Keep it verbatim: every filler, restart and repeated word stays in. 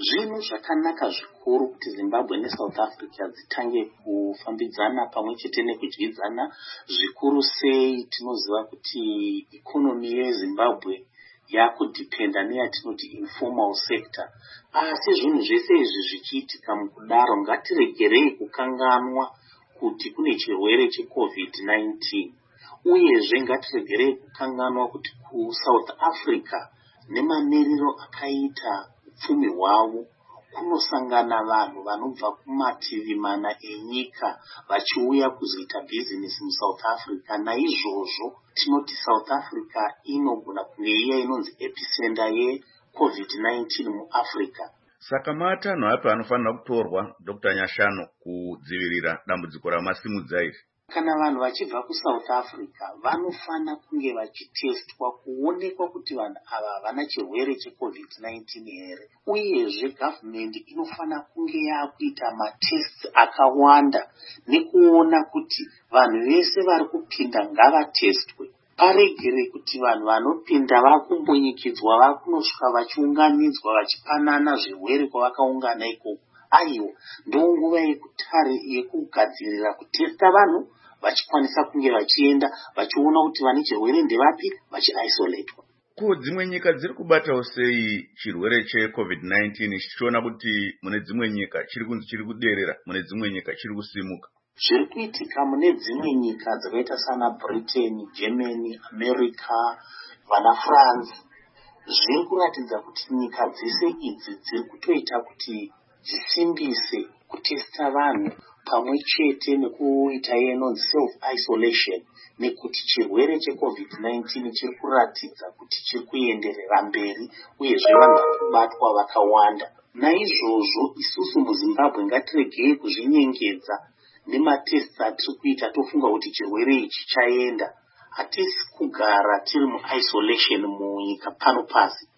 Zvinhu zvakanaka zvikuru kuti Zimbabwe neSouth Africa dzitange kufambidzana pamwe chete nekudyidzana. Zvikuru sei tinoziva kuti ikonomi yeZimbabwe yakudhipenda neyatinoti informal sector. Asi zvinhu zvese izvi zvichiitika mukudaro, ngatiregerei kukanganwa kuti kune chirwere cheCovid nineteen. Uyezve ngatiregerei kukanganwa kuti kuSouth Africa nemamiriro akaita upfumi hwavo kunosangana vanhu vanobva kumativi mana enyika vachiuya kuzoita business muSouth Africa. Naizvozvo tinoti South Africa inogona kunge iya inonzi epicenter yeCovid nineteen muAfrica. Saka matanho api anofanira kutorwa Doctor Nyashanu kudzivirira dambudziko ramasimudza iri? Kana vanhu vachibva kuSouth Africa vanofana kunge vachitestwa kuonekwa kuti vanhu ava havana chirwere cheCovid nineteen here. Uyezve government inofana kunge yakuita matests akawanda nekuona kuti vanhu vese vari kupinda ngavatestwe. Paregere kuti vanhu vanopinda vakumbonyikidzwa vakunosvika vachiunganidzwa vachipanana zvirwere kwavakaungana ikoko. Aiwa, ndonguva yekutare yekugadzirira kutesta vanhu vachikwanisa kunge vachienda vachiona kuti vane chirwere ndevapi vachiisolatwa. Ko dzimwe nyika dziri kubatawo sei chirwere cheCovid nineteen chichiona kuti mune dzimwe nyika chiri kunzi chiri kuderera, mune dzimwe nyika chiri kusimuka? Zviri kuitika mune dzimwe nyika dzakaita sana Britain, Germany, America, vana France zviri kuratidza kuti nyika dzese idzi dziri kutoita kuti dzisimbise kutesta vanhu pamwe chete nekuita yenonzi self isolation, nekuti chirwere cheCovid nineteen chiri kuratidza kuti chiri kuenderera mberi uyezve vanhu vari kubatwa vakawanda. Naizvozvo isusu muZimbabwe ngatiregei kuzvinyengedza nematests atiri kuita tofunga kuti chirwere ichi chaenda. Hatisi kugara tiri muisolation munyika pano pasi.